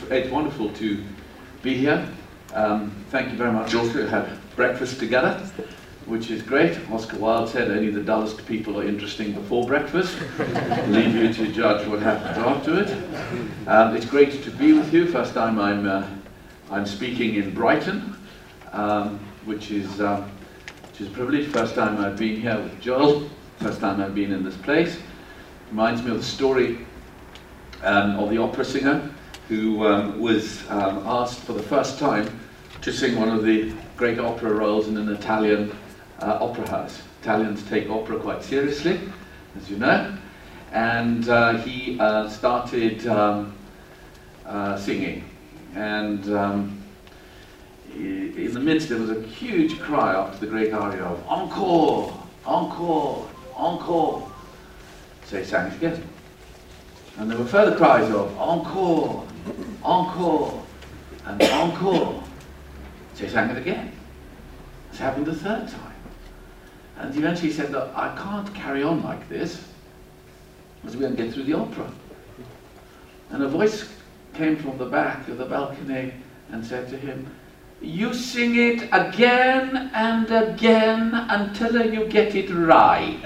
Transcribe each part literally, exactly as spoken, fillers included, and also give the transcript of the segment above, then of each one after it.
it's wonderful to be here. Um, thank you very much. Also, we had breakfast together, which is great. Oscar Wilde said only the dullest people are interesting before breakfast. Leave you to judge what happens after it. Um, it's great to be with you. First time I'm uh, I'm speaking in Brighton, um, which is um, which is a privilege. First time I've been here with Joel. First time I've been in this place. Reminds me of the story um, of the opera singer who um, was um, asked for the first time to sing one of the great opera roles in an Italian uh, opera house. Italians take opera quite seriously, as you know, and uh, he uh, started um, uh, singing, and um, in the midst there was a huge cry after the great aria of encore, encore, encore. So he sang it again. And there were further cries of encore, encore, and encore. So he sang it again. This happened a third time. And he eventually said, look, I can't carry on like this, because we won't get through the opera. And a voice came from the back of the balcony and said to him, you sing it again and again until you get it right.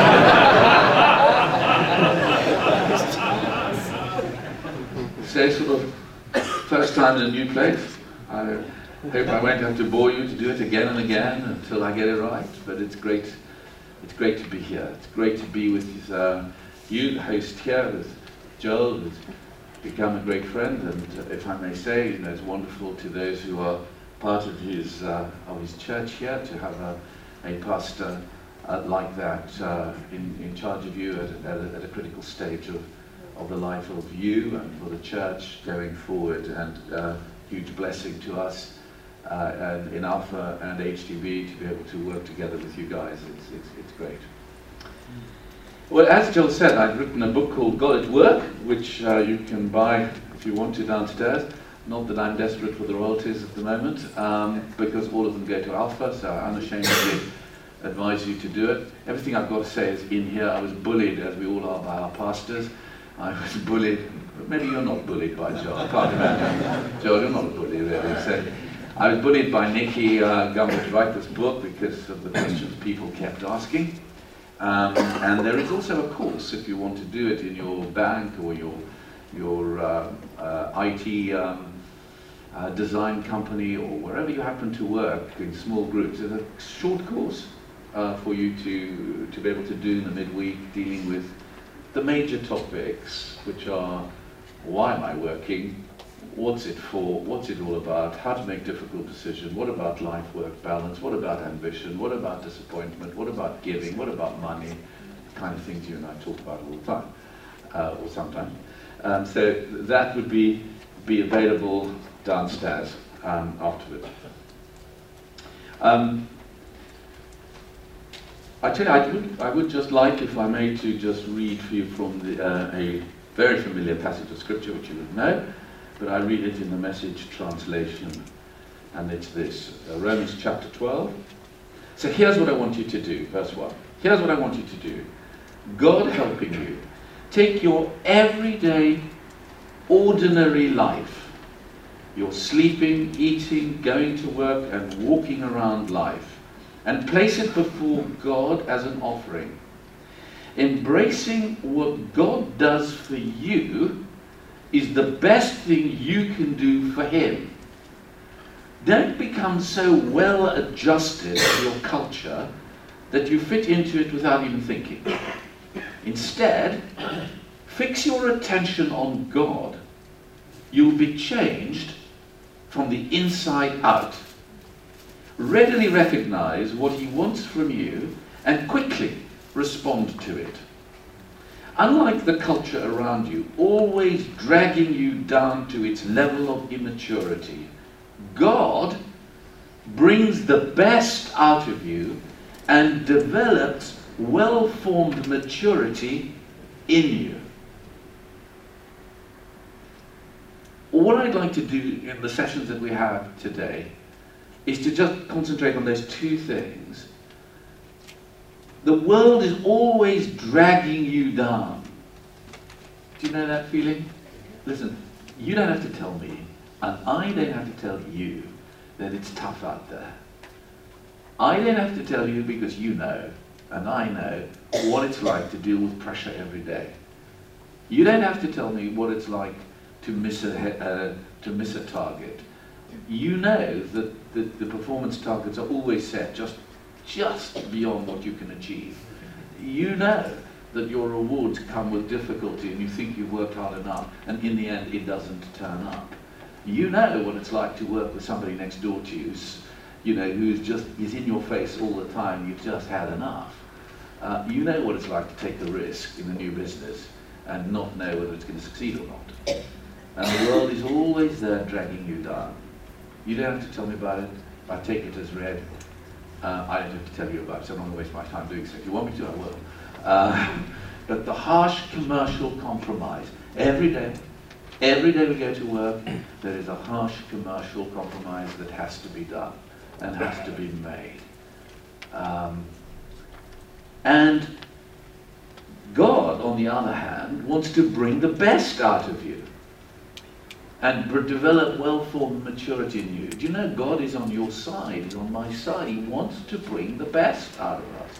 So sort of first time in a new place. I hope I won't have to bore you to do it again and again until I get it right. But it's great. It's great to be here. It's great to be with uh, you, the host here, with Joel, who's become a great friend. And if I may say, you know, it's wonderful to those who are part of his uh, of his church here to have a, a pastor uh, like that uh, in in charge of you at, at, a, at a critical stage of. of the life of you and for the church going forward, and uh, huge blessing to us uh, and in Alpha and H T B to be able to work together with you guys. It's, it's, it's great. Well, as Joel said, I've written a book called God at Work, which uh, you can buy if you want to downstairs. Not that I'm desperate for the royalties at the moment, um, because all of them go to Alpha, so I unashamedly advise you to do it. Everything I've got to say is in here. I was bullied, as we all are, by our pastors. I was bullied, but maybe you're not bullied by Joel, I can't imagine. Joel, you're not a bully really. So I was bullied by Nikki uh, Gumbel to write this book because of the questions people kept asking. Um, and there is also a course if you want to do it in your bank or your, your uh, uh, I T um, uh, design company or wherever you happen to work in small groups. There's a short course uh, for you to, to be able to do in the midweek dealing with the major topics, which are why am I working, what's it for, what's it all about, how to make difficult decisions, what about life-work balance, what about ambition, what about disappointment, what about giving, what about money, the kind of things you and I talk about all the time, uh, or sometimes. Um, so that would be, be available downstairs um, afterwards. Um, Actually, I would, I would just like, if I may, to just read for you from the, uh, a very familiar passage of Scripture, which you would know, but I read it in the Message translation, and it's this, uh, Romans chapter twelve. So here's what I want you to do, verse one. Here's what I want you to do. God helping you, take your everyday, ordinary life, your sleeping, eating, going to work, and walking around life, and place it before God as an offering. Embracing what God does for you is the best thing you can do for Him. Don't become so well adjusted to your culture that you fit into it without even thinking. Instead, fix your attention on God. You'll be changed from the inside out. Readily recognize what He wants from you and quickly respond to it. Unlike the culture around you, always dragging you down to its level of immaturity, God brings the best out of you and develops well-formed maturity in you. What I'd like to do in the sessions that we have today is to just concentrate on those two things. The world is always dragging you down. Do you know that feeling? Listen, you don't have to tell me, and I don't have to tell you that it's tough out there. I don't have to tell you because you know, and I know, what it's like to deal with pressure every day. You don't have to tell me what it's like to miss a, uh, to miss a target. You know that the, the performance targets are always set just, just beyond what you can achieve. You know that your rewards come with difficulty and you think you've worked hard enough, and in the end it doesn't turn up. You know what it's like to work with somebody next door to you, you know, who's just is in your face all the time, you've just had enough. Uh, you know what it's like to take a risk in a new business and not know whether it's going to succeed or not. And the world is always there dragging you down. You don't have to tell me about it. I take it as read. Uh, I don't have to tell you about it, so I'm not going to waste my time doing so. If you want me to, I will. Uh, but the harsh commercial compromise, every day, every day we go to work, there is a harsh commercial compromise that has to be done and has to be made. Um, and God, on the other hand, wants to bring the best out of you and develop well-formed maturity in you. Do you know God is on your side, He's on my side. He wants to bring the best out of us.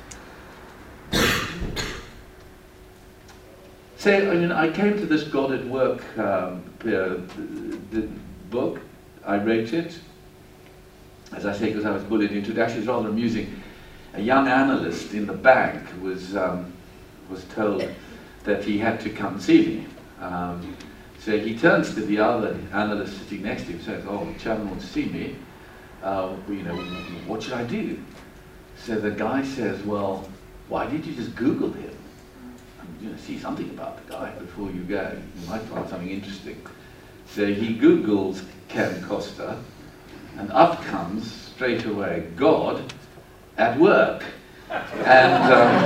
So, I mean, I came to this God at Work um, uh, the book. I wrote it, as I say, because I was bullied into it. Actually, it's rather amusing. A young analyst in the bank was um, was told that he had to come and see me. Um, so he turns to the other analyst sitting next to him and says, "Oh, the chairman wants to see me. Uh, you know, what should I do?" So the guy says, "Well, why did you just Google him? You know, see something about the guy before you go. You might find something interesting." So he Googles Ken Costa, and up comes straight away God at Work. And um,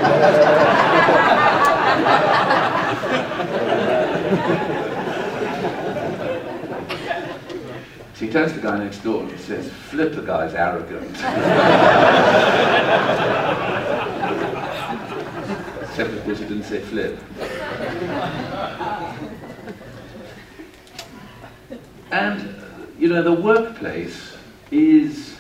so he turns to the guy next door and he says, "Flip, the guy's arrogant." Except of course he didn't say flip. And, you know, the workplace is,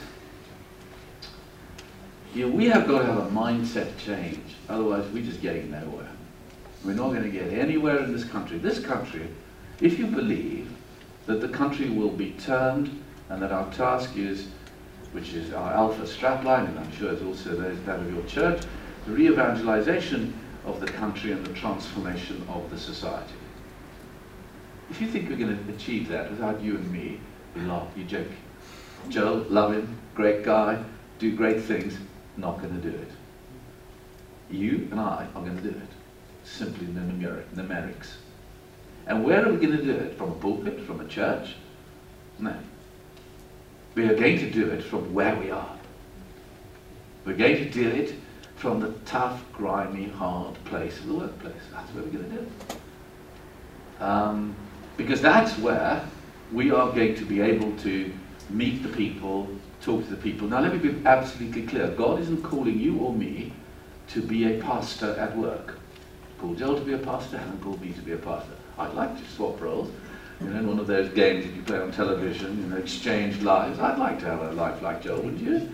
you know, we have got to have a mindset change, otherwise we're just getting nowhere. We're not going to get anywhere in this country. This country, if you believe that the country will be turned and that our task is, which is our alpha strapline, and I'm sure it's also that of your church, the re-evangelization of the country and the transformation of the society. If you think we're going to achieve that without you and me, you laugh, you joke. Joel, love him, great guy, do great things, not going to do it. You and I are going to do it. Simply the numeric, numerics. And where are we going to do it? From a pulpit? From a church? No. We are going to do it from where we are. We're going to do it from the tough, grimy, hard place of the workplace. That's where we're going to do it. Um, because that's where we are going to be able to meet the people, talk to the people. Now let me be absolutely clear. God isn't calling you or me to be a pastor at work. Call Joel to be a pastor, and call me to be a pastor. I'd like to swap roles. You know, in one of those games that you play on television, you know, exchange lives. I'd like to have a life like Joel, wouldn't you?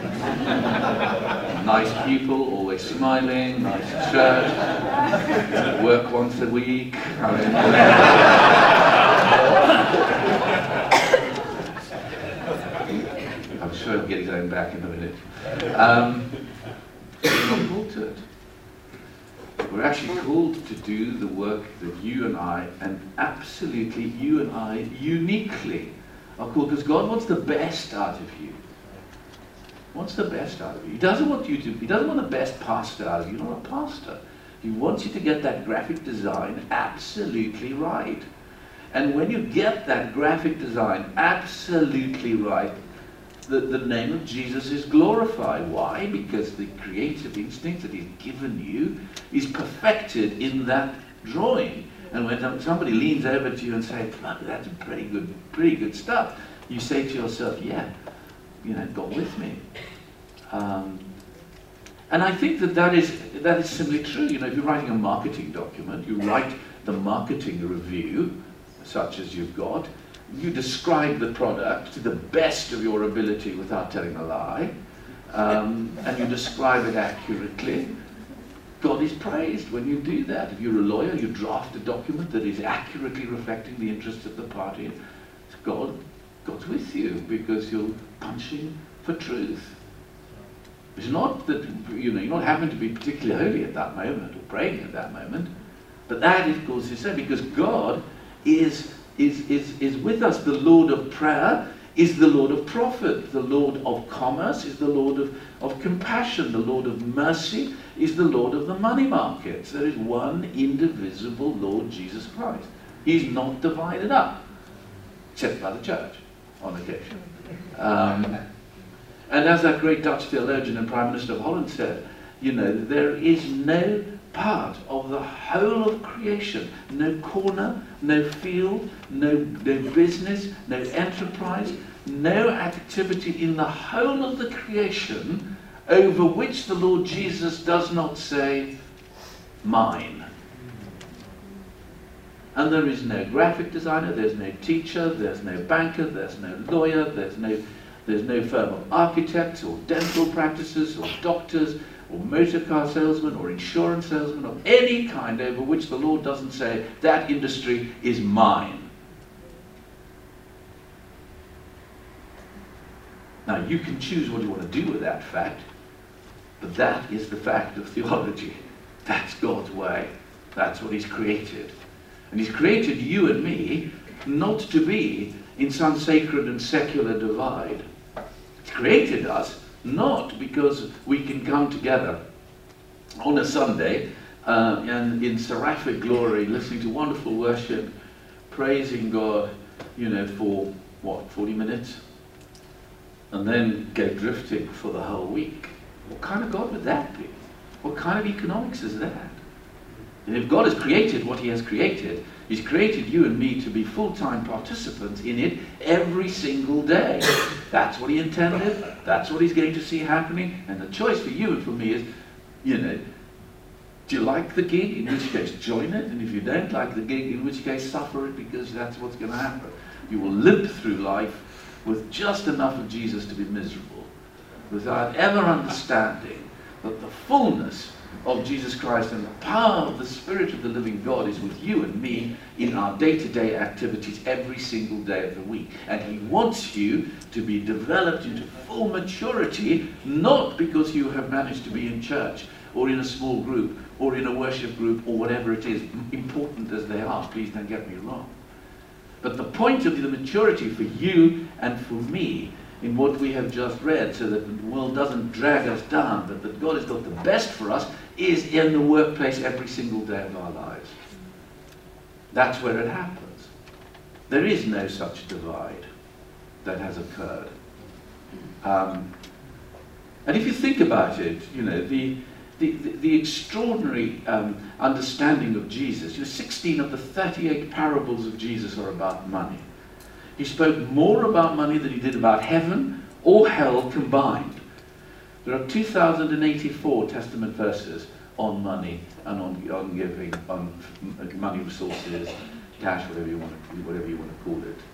Nice people, always smiling, nice church, work once a week. I mean, I'm sure he'll get his own back in a minute. Um, we're not called to it. We're actually called to do the work that you and I, and absolutely you and I, uniquely are called, because God wants the best out of you. Wants the best out of you. He doesn't want you to, he doesn't want the best pastor out of you. You're not a pastor. He wants you to get that graphic design absolutely right. And when you get that graphic design absolutely right, The, the name of Jesus is glorified. Why? Because the creative instinct that He's given you is perfected in that drawing. And when somebody leans over to you and says, "Look, that's pretty good, pretty good stuff," you say to yourself, "Yeah, you know, God with me." Um, and I think that that is that is simply true. You know, if you're writing a marketing document, you write the marketing review. such as you've got. You describe the product to the best of your ability without telling a lie, um, and you describe it accurately. God is praised when you do that. If you're a lawyer, you draft a document that is accurately reflecting the interests of the party. God, God's with you because you're punching for truth. It's not that, you know, you're not having to be particularly holy at that moment or praying at that moment, but that, of course, is so because God is, is, is, is with us. The Lord of prayer is the Lord of profit. The Lord of commerce is the Lord of, of compassion. The Lord of mercy is the Lord of the money markets. There is one indivisible Lord Jesus Christ. He's not divided up, except by the church on occasion. Um, and as that great Dutch theologian and Prime Minister of Holland said, you know, there is no part of the whole of creation, no corner, no field, no, no business, no enterprise, no activity in the whole of the creation over which the Lord Jesus does not say, mine. And there is no graphic designer, there's no teacher, there's no banker, there's no lawyer, there's no, there's no firm of architects or dental practices or doctors or motor car salesman or insurance salesman of any kind over which the Lord doesn't say, that industry is mine. Now you can choose what you want to do with that fact, but that is the fact of theology. That's God's way. That's what He's created. And He's created you and me not to be in some sacred and secular divide. He's created us not because we can come together on a Sunday uh, and in seraphic glory, listening to wonderful worship, praising God, you know, for, what, forty minutes? And then go drifting for the whole week. What kind of God would that be? What kind of economics is that? And if God has created what He has created, He's created you and me to be full-time participants in it every single day. That's what He intended. That's what He's going to see happening. And the choice for you and for me is, you know, do you like the gig? In which case, join it. And if you don't like the gig, in which case, suffer it, because that's what's going to happen. You will limp through life with just enough of Jesus to be miserable, without ever understanding that the fullness of Jesus Christ and the power of the Spirit of the living God is with you and me in our day-to-day activities every single day of the week. And He wants you to be developed into full maturity, not because you have managed to be in church or in a small group or in a worship group or whatever it is, important as they are, please don't get me wrong. But the point of the maturity for you and for me in what we have just read, so that the world doesn't drag us down, but that God has got the best for us, is in the workplace every single day of our lives. That's where it happens. There is no such divide that has occurred. Um, and if you think about it, you know, the, the, the, the extraordinary um, understanding of Jesus, you know, sixteen of the thirty-eight parables of Jesus are about money. He spoke more about money than He did about heaven or hell combined. There are two thousand eighty-four Testament verses on money and on, on giving, on money resources, cash, whatever you want to, whatever you want to call it.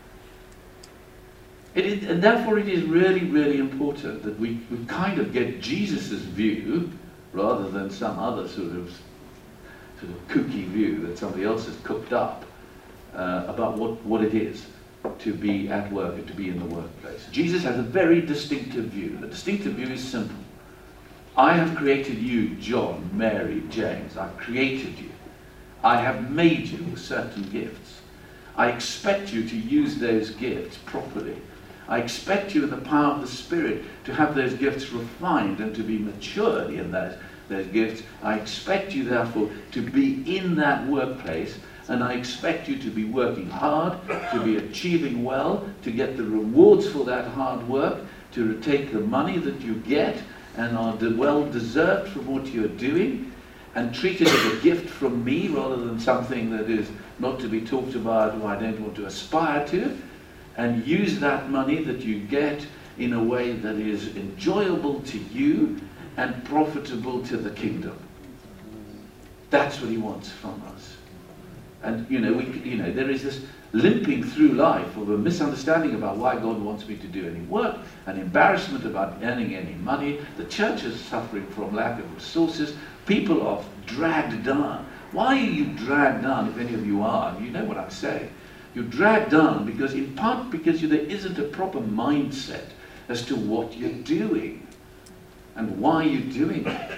It is, and therefore it is really, really important that we, we kind of get Jesus' view rather than some other sort of, sort of kooky view that somebody else has cooked up uh, about what, what it is to be at work and to be in the workplace. Jesus has a very distinctive view. The distinctive view is simple. I have created you, John, Mary, James. I've created you. I have made you with certain gifts. I expect you to use those gifts properly. I expect you in the power of the Spirit to have those gifts refined and to be matured in those, those gifts. I expect you, therefore, to be in that workplace, and I expect you to be working hard, to be achieving well, to get the rewards for that hard work, to take the money that you get and are well deserved from what you're doing, and treat it as a gift from me rather than something that is not to be talked about or I don't want to aspire to, and use that money that you get in a way that is enjoyable to you and profitable to the kingdom. That's what He wants from us. And, you know, we, you know, there is this limping through life of a misunderstanding about why God wants me to do any work, an embarrassment about earning any money. The church is suffering from lack of resources. People are dragged down. Why are you dragged down, if any of you are? You know what I'm saying. You're dragged down because, in part, because you, there isn't a proper mindset as to what you're doing and why you're doing it.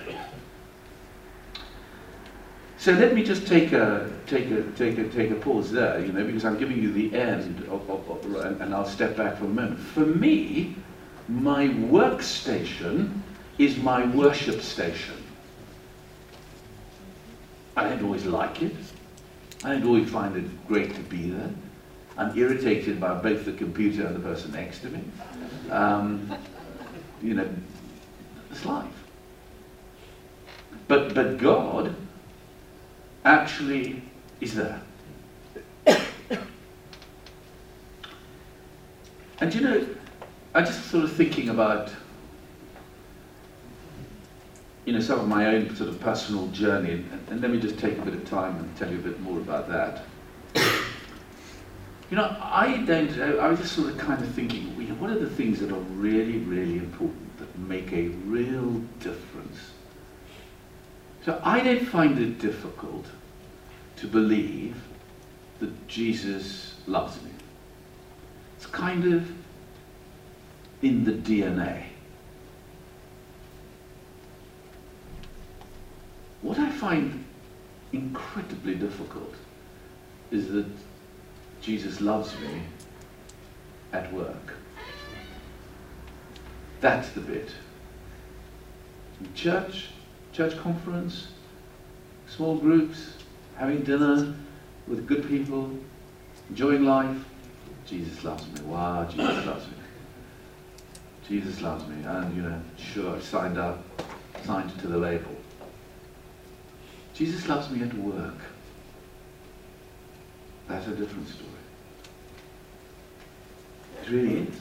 So let me just take a take a take a take a pause there, you know, because I'm giving you the end of, of, of and, and I'll step back for a moment. For me, my workstation is my worship station. I don't always like it. I don't always find it great to be there. I'm irritated by both the computer and the person next to me. Um, you know, it's life. But but God actually is there. And you know, I'm just sort of thinking about, you know, some of my own sort of personal journey, and, and let me just take a bit of time and tell you a bit more about that. You know, I don't, I was just sort of kind of thinking, you know, what are the things that are really, really important, that make a real difference? So I don't find it difficult to believe that Jesus loves me. It's kind of in the D N A. What I find incredibly difficult is that Jesus loves me at work. That's the bit. In church, church conference, small groups, having dinner with good people, enjoying life. Jesus loves me. Wow, Jesus loves me. Jesus loves me. And, you know, sure, I signed up, signed to the label. Jesus loves me at work. That's a different story. It really is.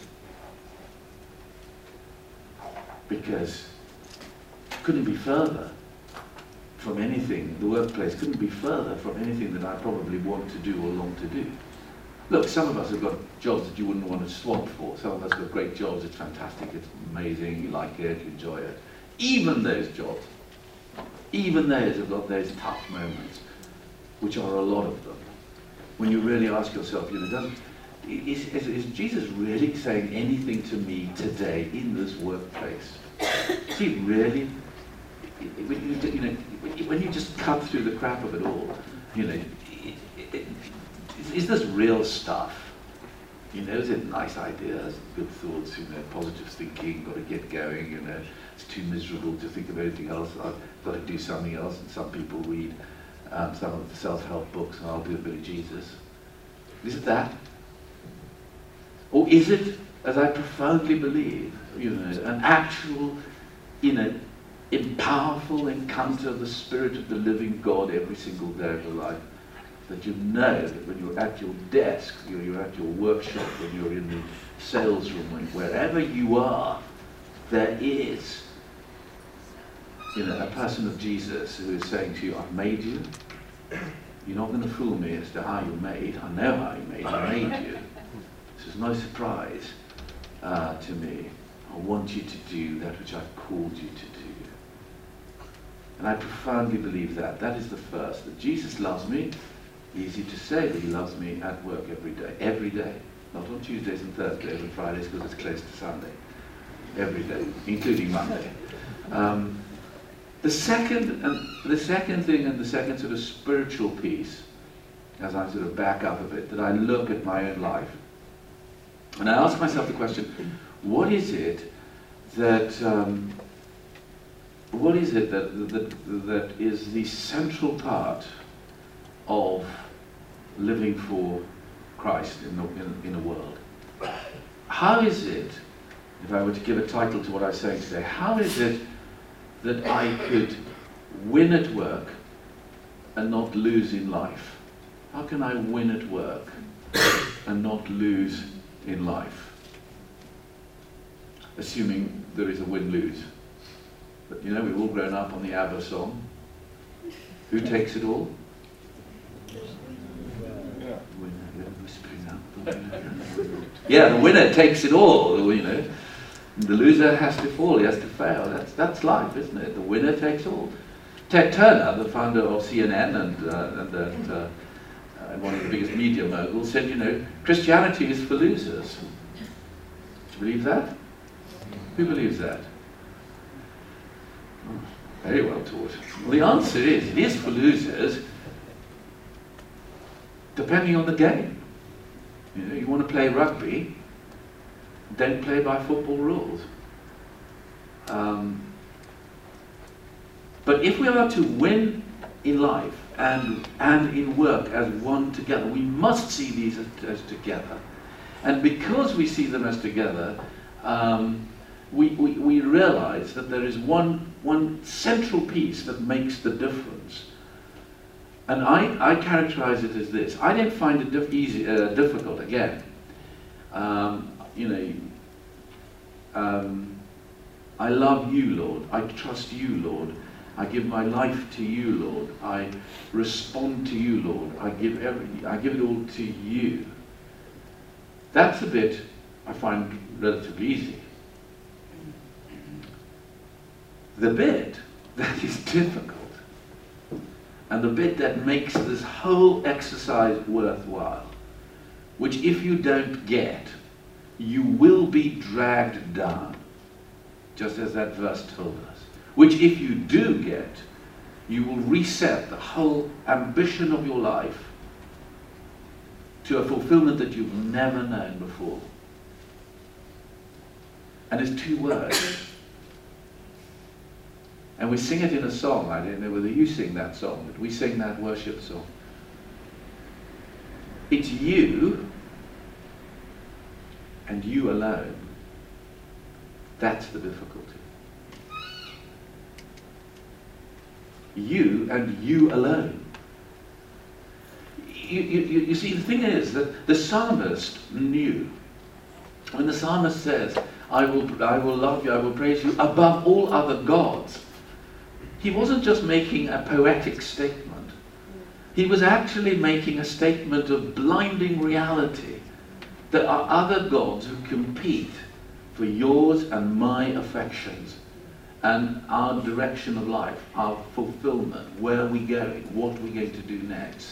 Because it couldn't be further from anything, the workplace couldn't be further from anything that I probably want to do or long to do. Look, some of us have got jobs that you wouldn't want to swap for. Some of us have got great jobs, it's fantastic, it's amazing, you like it, you enjoy it. Even those jobs, even those have got those tough moments, which are a lot of them. When you really ask yourself, you know, doesn't, is, is, is Jesus really saying anything to me today in this workplace? Is he really? When you, you know, when you just cut through the crap of it all, you know, it, it, it, is this real stuff? You know, is it nice ideas, good thoughts, you know, positive thinking, got to get going, you know, it's too miserable to think of anything else, I've got to do something else, and some people read um, some of the self-help books, and I'll do a bit of Jesus. Is it that? Or is it, as I profoundly believe, you know, an actual, you know, powerful encounter of the Spirit of the living God every single day of your life? That you know that when you're at your desk, you're, you're at your workshop, when you're in the sales room, when, wherever you are, there is, you know, a person of Jesus who is saying to you, I've made you. You're not going to fool me as to how you're made. I know how you're made. I made you. This is no surprise uh, to me. I want you to do that which I've called you to do. And I profoundly believe that. That is the first. That Jesus loves me. Easy to say that he loves me at work every day. Every day. Not on Tuesdays and Thursdays and Fridays because it's close to Sunday. Every day, including Monday. Um, the second and the second thing and the second sort of spiritual piece, as I sort of back up a bit, that I look at my own life and I ask myself the question, what is it that um, what is it that, that that is the central part of living for Christ in the, in, in the world? How is it, if I were to give a title to what I'm saying today, how is it that I could win at work and not lose in life? How can I win at work and not lose in life? Assuming there is a win-lose. But you know, we've all grown up on the ABBA song. Who takes it all? The winner. Yeah, the winner takes it all, you know. The loser has to fall, he has to fail. That's, that's life, isn't it? The winner takes all. Ted Turner, the founder of C N N and, uh, and uh, uh, one of the biggest media moguls, said, you know, Christianity is for losers. Do you believe that? Who believes that? Oh, very well taught. Well, the answer is, it is for losers, depending on the game. You know, you want to play rugby, don't play by football rules. Um, but if we are to win in life and, and in work as one together, we must see these as, as together. And because we see them as together, um, we, we, we realize that there is one, one central piece that makes the difference. And I, I characterize it as this. I don't find it diff easy, uh, difficult, again. Um, you know, um, I love you, Lord. I trust you, Lord. I give my life to you, Lord. I respond to you, Lord. I give every, I give it all to you. That's a bit I find relatively easy. The bit that is difficult, and the bit that makes this whole exercise worthwhile, which if you don't get, you will be dragged down, just as that verse told us. Which if you do get, you will reset the whole ambition of your life to a fulfillment that you've never known before. And it's two words. And we sing it in a song. I don't know whether you sing that song, but we sing that worship song. It's you and you alone. That's the difficulty. You and you alone. You, you, you see, the thing is that the psalmist knew. When the psalmist says, I will, I will love you, I will praise you above all other gods, he wasn't just making a poetic statement. He was actually making a statement of blinding reality. There are other gods who compete for yours and my affections and our direction of life, our fulfillment, where are we going, what are we going to do next.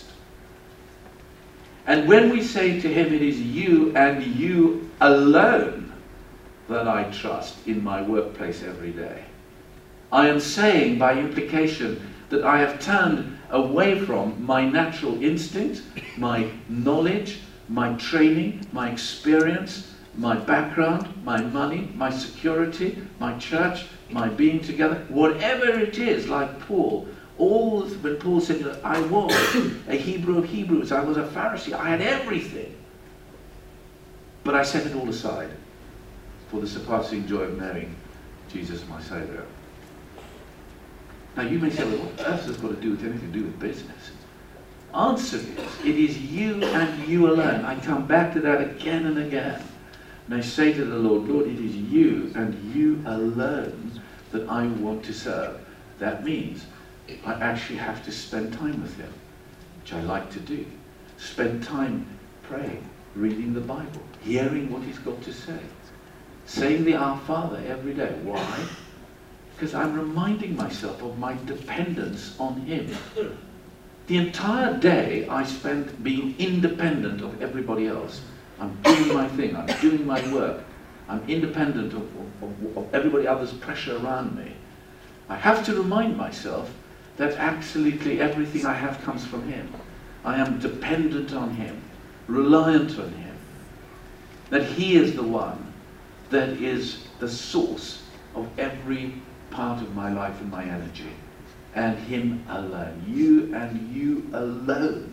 And when we say to him, it is you and you alone that I trust in my workplace every day, I am saying by implication that I have turned away from my natural instinct, my knowledge, my training, my experience, my background, my money, my security, my church, my being together, whatever it is, like Paul. All when Paul said, I was a Hebrew of Hebrews, I was a Pharisee, I had everything. But I set it all aside for the surpassing joy of knowing Jesus my Saviour. Now you may say, well, what earth has got to do with anything to do with business? Answer is, it is you and you alone. I come back to that again and again. And I say to the Lord, Lord, it is you and you alone that I want to serve. That means I actually have to spend time with him, which I like to do. Spend time praying, reading the Bible, hearing what he's got to say, saying the Our Father every day. Why? Because I'm reminding myself of my dependence on him. The entire day I spent being independent of everybody else. I'm doing my thing, I'm doing my work, I'm independent of, of, of everybody else's pressure around me. I have to remind myself that absolutely everything I have comes from him. I am dependent on him, reliant on him. That he is the one that is the source of every part of my life and my energy. And him alone. You and you alone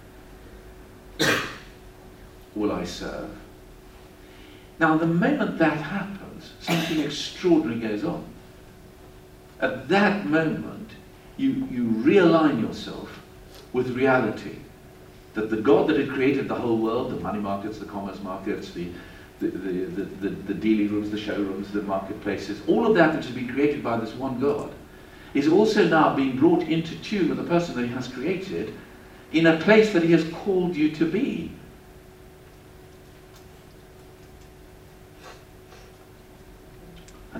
will I serve. Now the moment that happens, something extraordinary goes on. At that moment, you, you realign yourself with reality. That the God that had created the whole world, the money markets, the commerce markets, the, the, the, the, the, the dealing rooms, the showrooms, the marketplaces, all of that that has been created by this one God, is also now being brought into tune with the person that he has created in a place that he has called you to be.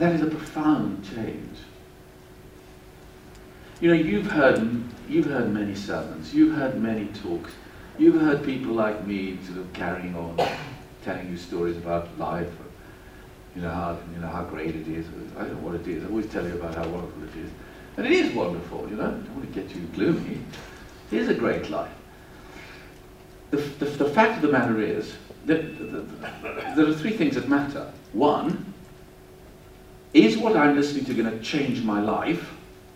And that is a profound change. You know, you've heard, you've heard many sermons, you've heard many talks, you've heard people like me sort of carrying on, telling you stories about life, or, you know, how, you know, how great it is. I don't know what it is. I always tell you about how wonderful it is. And it is wonderful, you know. I don't want to get you gloomy. It is a great life. The, the, the fact of the matter is that the, the, there are three things that matter. One, is what I'm listening to going to change my life?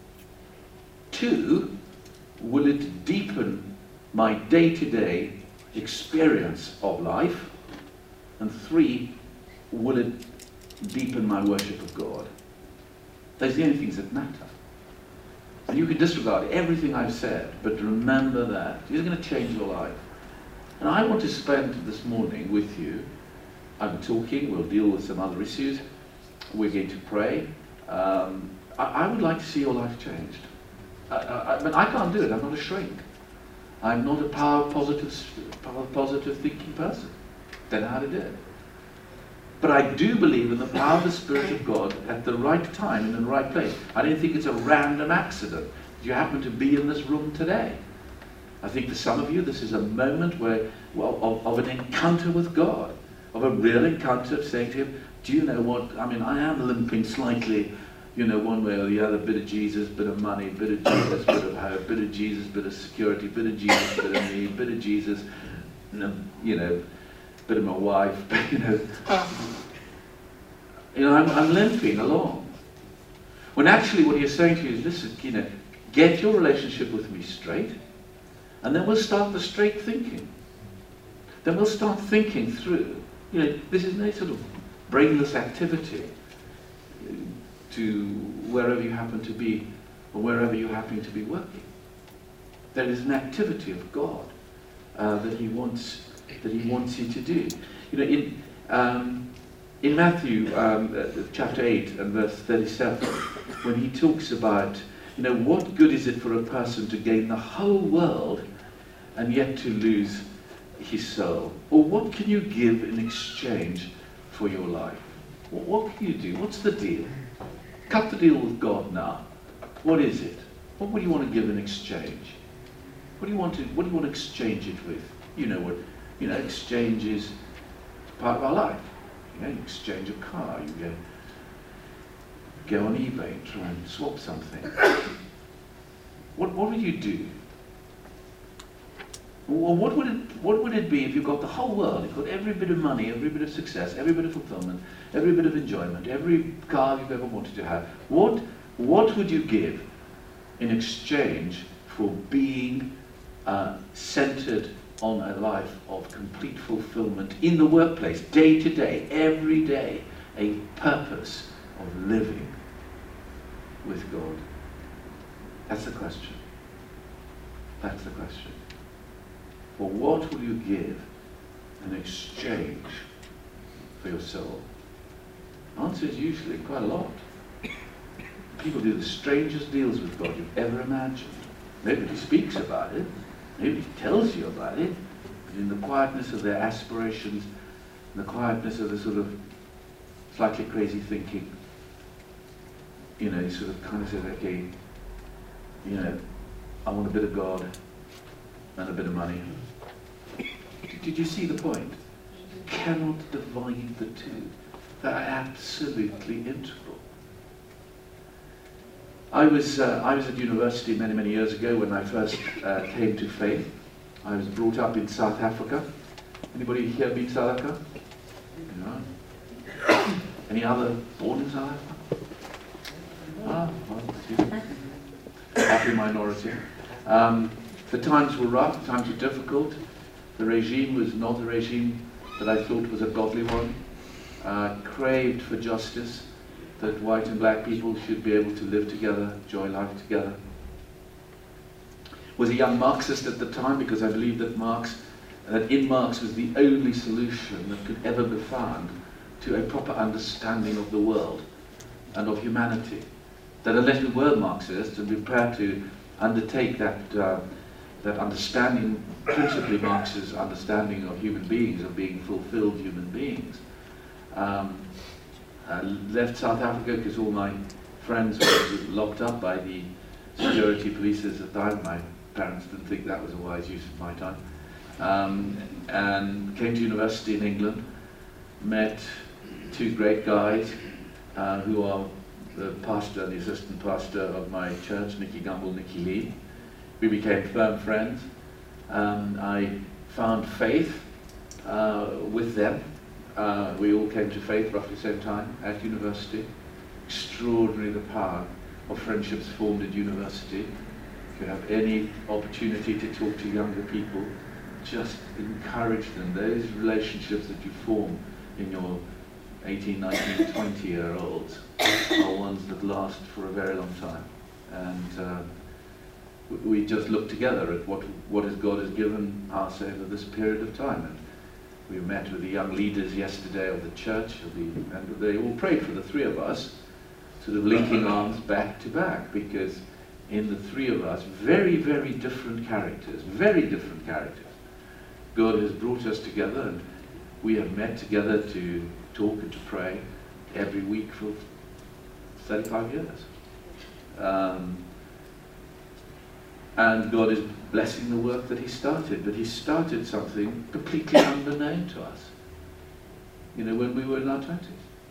Two, will it deepen my day-to-day experience of life? And three, will it deepen my worship of God? Those are the only things that matter. And you can disregard everything I've said, but remember that. It's going to change your life. And I want to spend this morning with you. I'm talking, we'll deal with some other issues. We're going to pray. Um, I, I would like to see your life changed. I, I, but I can't do it. I'm not a shrink. I'm not a power positive, power positive thinking person. Don't know how to do it. But I do believe in the power of the Spirit of God at the right time and in the right place. I don't think it's a random accident that you happen to be in this room today. I think for some of you this is a moment where, well, of, of an encounter with God, of a real encounter of saying to Him, do you know what, I mean, I am limping slightly, you know, one way or the other, bit of Jesus, bit of money, bit of Jesus, bit of hope, bit of Jesus, bit of security, bit of Jesus, bit of me, bit of Jesus, you know, bit of my wife, you know. You know, I'm, I'm limping along. When actually what He's saying to you is, listen, you know, get your relationship with me straight, and then we'll start the straight thinking. Then we'll start thinking through, you know, this is no sort of brainless activity to wherever you happen to be, or wherever you happen to be working. There is an activity of God uh, that He wants that He wants you to do. You know, in um, in Matthew um, uh, chapter eight and verse thirty-seven, when He talks about, you know, what good is it for a person to gain the whole world and yet to lose his soul? Or what can you give in exchange for your life? What, what can you do? What's the deal? Cut the deal with God now. What is it? What would you want to give in exchange? What do you want to, what do you want to exchange it with? You know what, you know, exchange is part of our life. You know, you exchange a car, you go, go on eBay and try and swap something. What, what would you do? Well, what would it, what would it be if you got the whole world, you got every bit of money, every bit of success, every bit of fulfillment, every bit of enjoyment, every car you've ever wanted to have? What, what would you give in exchange for being uh, centered on a life of complete fulfillment in the workplace, day to day, every day, a purpose of living with God? That's the question. That's the question. For what will you give in exchange for your soul? The answer is usually quite a lot. People do the strangest deals with God you've ever imagined. Nobody speaks about it. Nobody tells you about it. But in the quietness of their aspirations, in the quietness of the sort of slightly crazy thinking, you know, you sort of kind of say, okay, you know, I want a bit of God and a bit of money. Did you see the point? You cannot divide the two. They're absolutely integral. I was, uh, I was at university many, many years ago when I first uh, came to faith. I was brought up in South Africa. Anybody here been to South Africa? No. Any other born in South Africa? Ah, well, happy minority. Um, the times were rough, the times were difficult. The regime was not a regime that I thought was a godly one. Uh, craved for justice, that white and black people should be able to live together, enjoy life together. Was a young Marxist at the time because I believed that Marx, that in Marx was the only solution that could ever be found to a proper understanding of the world and of humanity. That unless we were Marxists and prepared to undertake that uh, that understanding, principally Marx's understanding of human beings, of being fulfilled human beings, um, I left South Africa because all my friends were locked up by the security police at the time. My parents didn't think that was a wise use of my time. Um, and came to university in England, met two great guys uh, who are the pastor and the assistant pastor of my church, Nicky Gumbel, Nicky Lee. We became firm friends. Um, I found faith uh, with them. Uh, we all came to faith roughly the same time at university. Extraordinary the power of friendships formed at university. If you have any opportunity to talk to younger people, just encourage them. Those relationships that you form in your eighteen, nineteen, twenty year olds are ones that last for a very long time. And uh, we just look together at what, what is God has given us over this period of time. And we met with the young leaders yesterday of the church, of the, and they all prayed for the three of us, sort of linking arms back to back, because in the three of us, very, very different characters, very different characters. God has brought us together, and we have met together to talk and to pray every week for thirty-five years. Um, and God is blessing the work that he started, but he started something completely unbeknown to us, you know, when we were in our twenties.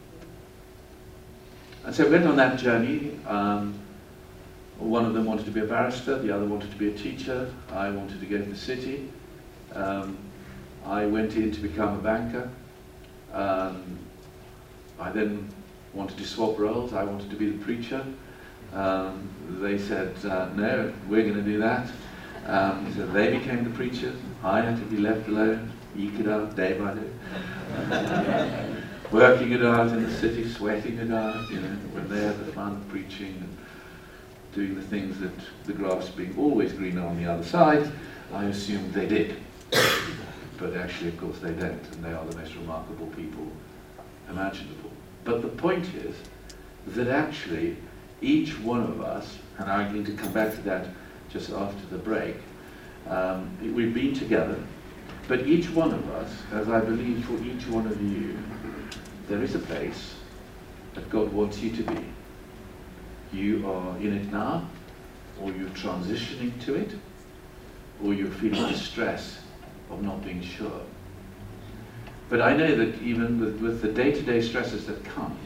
And so we went on that journey. Um, one of them wanted to be a barrister, the other wanted to be a teacher, I wanted to go to the city. Um, I went in to become a banker. Um, I then wanted to swap roles. I wanted to be the preacher. Um, they said, uh, no, we're going to do that. Um, so they became the preachers. I had to be left alone, eke it out day by day. Working it out in the city, sweating it out, you know, when they had the fun of preaching and doing the things that the grass being always greener on the other side, I assumed they did. But actually, of course, they don't, and they are the most remarkable people imaginable. But the point is that actually, each one of us, and I'm going to come back to that just after the break, um, we've been together, but each one of us, as I believe for each one of you, there is a place that God wants you to be. You are in it now, or you're transitioning to it, or you're feeling the stress of not being sure. But I know that even with, with the day-to-day stresses that come,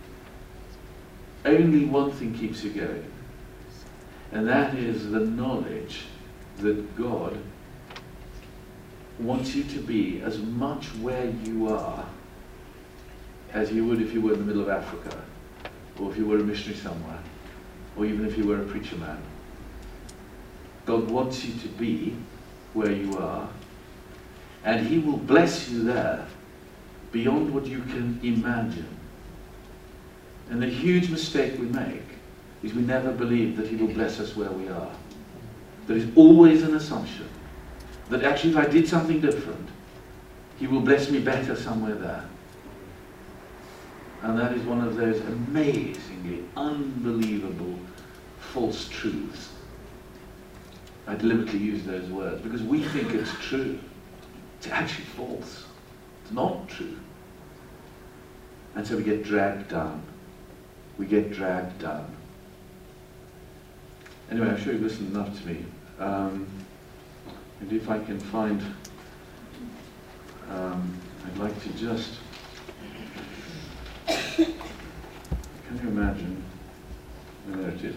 only one thing keeps you going, and that is the knowledge that God wants you to be as much where you are as you would if you were in the middle of Africa, or if you were a missionary somewhere, or even if you were a preacher man. God wants you to be where you are, and he will bless you there beyond what you can imagine. And the huge mistake we make is we never believe that he will bless us where we are. There is always an assumption that actually if I did something different, he will bless me better somewhere there. And that is one of those amazingly unbelievable false truths. I deliberately use those words because we think it's true. It's actually false. It's not true. And so we get dragged down. We get dragged down. Anyway, I'm sure you've listened enough to me. Um, and if I can find, um, I'd like to just, can you imagine? Oh, there it is.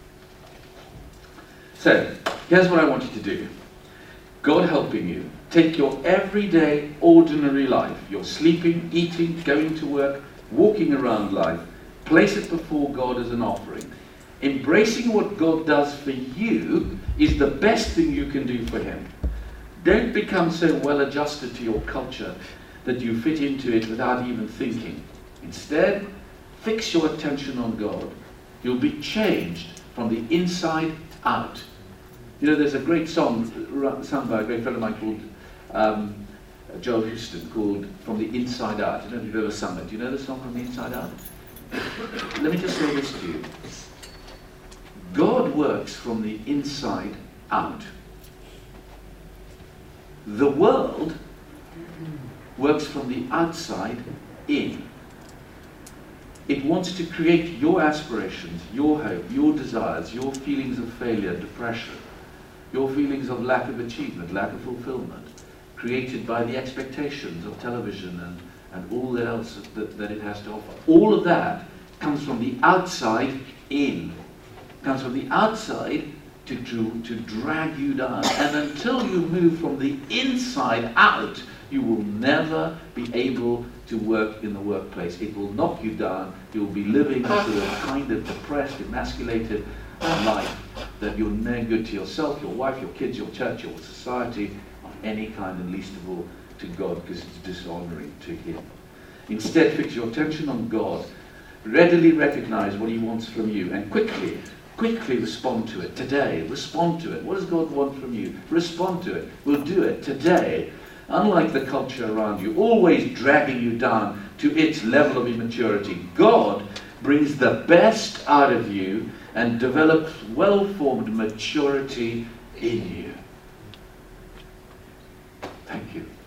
So, here's what I want you to do. God helping you. Take your everyday, ordinary life, your sleeping, eating, going to work, walking around life, place it before God as an offering. Embracing what God does for you is the best thing you can do for him. Don't become so well adjusted to your culture that you fit into it without even thinking. Instead, fix your attention on God. You'll be changed from the inside out. You know, there's a great song sung by a great friend of mine called um, Joel Houston called From the Inside Out. I don't know if you've ever sung it. Do you know the song From the Inside Out? Let me just say this to you. God works from the inside out. The world works from the outside in. It wants to create your aspirations, your hope, your desires, your feelings of failure, depression, your feelings of lack of achievement, lack of fulfillment, created by the expectations of television and, and all else that, that it has to offer. All of that comes from the outside in. Comes from the outside to, to, to drag you down. And until you move from the inside out, you will never be able to work in the workplace. It will knock you down. You'll be living a sort of kind of depressed, emasculated life that you're no good to yourself, your wife, your kids, your church, your society, of any kind, and least of all to God, because it's dishonoring to Him. Instead, fix your attention on God. Readily recognize what He wants from you, and quickly, quickly respond to it. Today, respond to it. What does God want from you? Respond to it. We'll do it today. Unlike the culture around you, always dragging you down to its level of immaturity, God brings the best out of you and develops well-formed maturity in you. Thank you.